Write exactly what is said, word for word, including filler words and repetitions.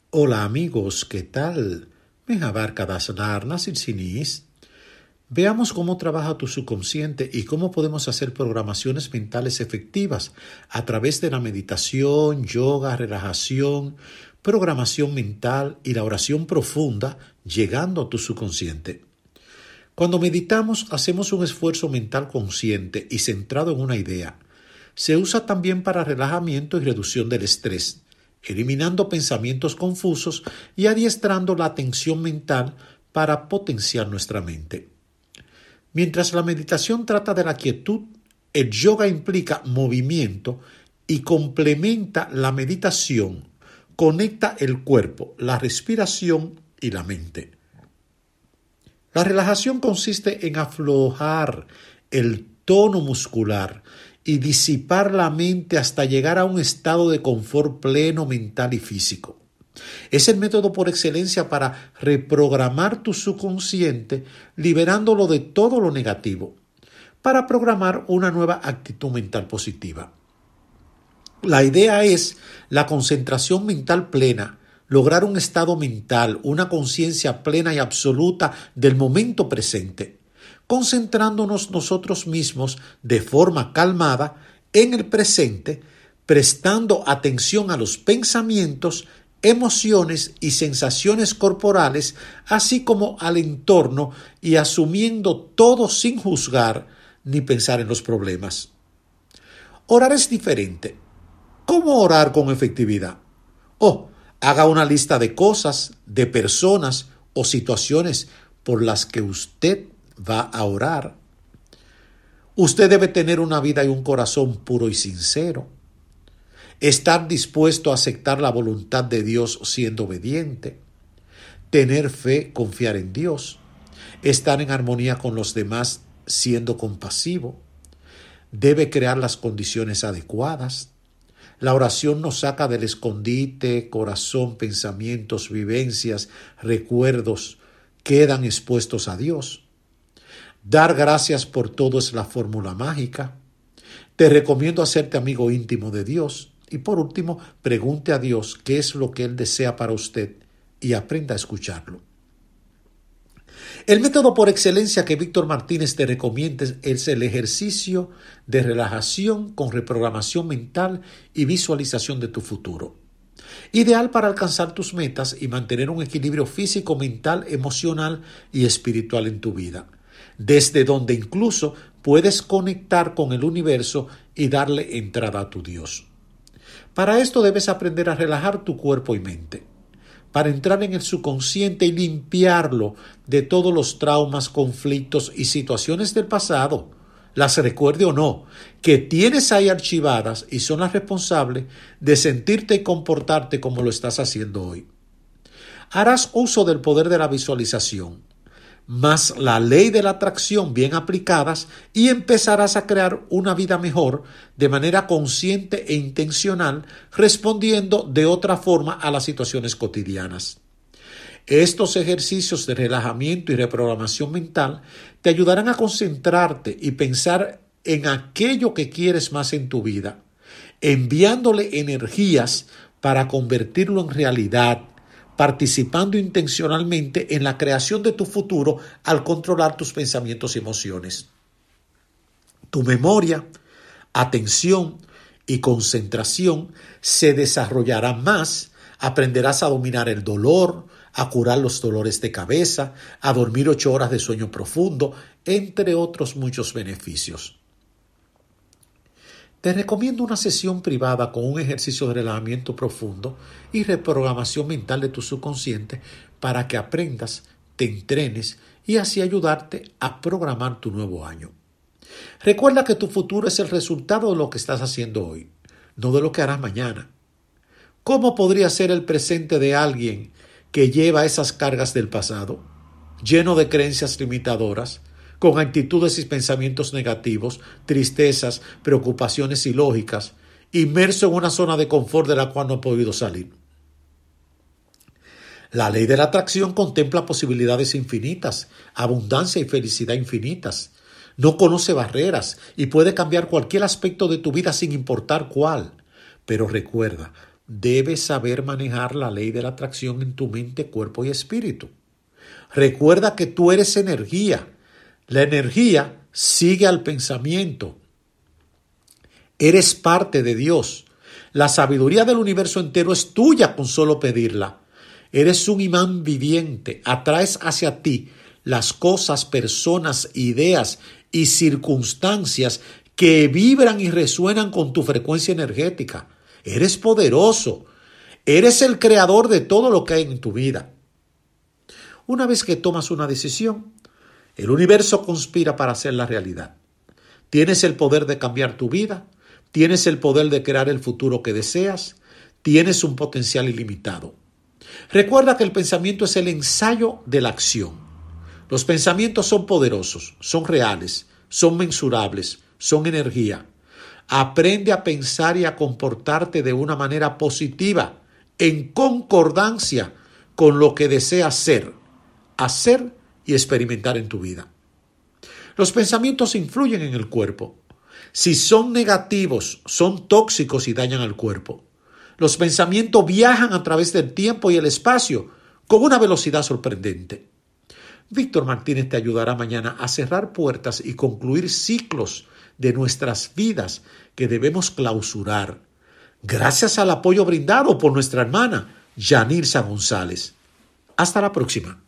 Hola amigos, ¿qué tal? Mejabarkadasanar Nasir. Veamos cómo trabaja tu subconsciente y cómo podemos hacer programaciones mentales efectivas a través de la meditación, yoga, relajación, programación mental y la oración profunda llegando a tu subconsciente. Cuando meditamos, hacemos un esfuerzo mental consciente y centrado en una idea. Se usa también para relajamiento y reducción del estrés, eliminando pensamientos confusos y adiestrando la atención mental para potenciar nuestra mente. Mientras la meditación trata de la quietud, el yoga implica movimiento y complementa la meditación, conecta el cuerpo, la respiración y la mente. La relajación consiste en aflojar el tono muscular y disipar la mente hasta llegar a un estado de confort pleno mental y físico. Es el método por excelencia para reprogramar tu subconsciente, liberándolo de todo lo negativo, para programar una nueva actitud mental positiva. La idea es la concentración mental plena, lograr un estado mental, una conciencia plena y absoluta del momento presente, concentrándonos nosotros mismos de forma calmada en el presente, prestando atención a los pensamientos, emociones y sensaciones corporales, así como al entorno y asumiendo todo sin juzgar ni pensar en los problemas. Orar es diferente. ¿Cómo orar con efectividad? Oh, haga una lista de cosas, de personas o situaciones por las que usted va a orar. Usted debe tener una vida y un corazón puro y sincero. Estar dispuesto a aceptar la voluntad de Dios siendo obediente. Tener fe, confiar en Dios. Estar en armonía con los demás siendo compasivo. Debe crear las condiciones adecuadas. La oración nos saca del escondite, corazón, pensamientos, vivencias, recuerdos, quedan expuestos a Dios. Dar gracias por todo es la fórmula mágica. Te recomiendo hacerte amigo íntimo de Dios. Y por último, pregunte a Dios qué es lo que Él desea para usted y aprenda a escucharlo. El método por excelencia que Víctor Martínez te recomienda es el ejercicio de relajación con reprogramación mental y visualización de tu futuro. Ideal para alcanzar tus metas y mantener un equilibrio físico, mental, emocional y espiritual en tu vida, desde donde incluso puedes conectar con el universo y darle entrada a tu Dios. Para esto debes aprender a relajar tu cuerpo y mente, para entrar en el subconsciente y limpiarlo de todos los traumas, conflictos y situaciones del pasado, las recuerde o no, que tienes ahí archivadas y son las responsables de sentirte y comportarte como lo estás haciendo hoy. Harás uso del poder de la visualización, más la ley de la atracción bien aplicadas y empezarás a crear una vida mejor de manera consciente e intencional, respondiendo de otra forma a las situaciones cotidianas. Estos ejercicios de relajamiento y reprogramación mental te ayudarán a concentrarte y pensar en aquello que quieres más en tu vida, enviándole energías para convertirlo en realidad, participando intencionalmente en la creación de tu futuro al controlar tus pensamientos y emociones. Tu memoria, atención y concentración se desarrollarán más, aprenderás a dominar el dolor, a curar los dolores de cabeza, a dormir ocho horas de sueño profundo, entre otros muchos beneficios. Te recomiendo una sesión privada con un ejercicio de relajamiento profundo y reprogramación mental de tu subconsciente para que aprendas, te entrenes y así ayudarte a programar tu nuevo año. Recuerda que tu futuro es el resultado de lo que estás haciendo hoy, no de lo que harás mañana. ¿Cómo podría ser el presente de alguien que lleva esas cargas del pasado, lleno de creencias limitadoras, con actitudes y pensamientos negativos, tristezas, preocupaciones ilógicas, inmerso en una zona de confort de la cual no ha podido salir? La ley de la atracción contempla posibilidades infinitas, abundancia y felicidad infinitas. No conoce barreras y puede cambiar cualquier aspecto de tu vida sin importar cuál. Pero recuerda, debes saber manejar la ley de la atracción en tu mente, cuerpo y espíritu. Recuerda que tú eres energía. La energía sigue al pensamiento. Eres parte de Dios. La sabiduría del universo entero es tuya con solo pedirla. Eres un imán viviente. Atraes hacia ti las cosas, personas, ideas y circunstancias que vibran y resuenan con tu frecuencia energética. Eres poderoso. Eres el creador de todo lo que hay en tu vida. Una vez que tomas una decisión, el universo conspira para hacerla realidad. Tienes el poder de cambiar tu vida. Tienes el poder de crear el futuro que deseas. Tienes un potencial ilimitado. Recuerda que el pensamiento es el ensayo de la acción. Los pensamientos son poderosos, son reales, son mensurables, son energía. Aprende a pensar y a comportarte de una manera positiva, en concordancia con lo que deseas ser, hacer y experimentar en tu vida. Los pensamientos influyen en el cuerpo. Si son negativos, son tóxicos y dañan al cuerpo. Los pensamientos viajan a través del tiempo y el espacio con una velocidad sorprendente. Víctor Martínez te ayudará mañana a cerrar puertas y concluir ciclos de nuestras vidas que debemos clausurar. Gracias al apoyo brindado por nuestra hermana Yanirza González. Hasta la próxima.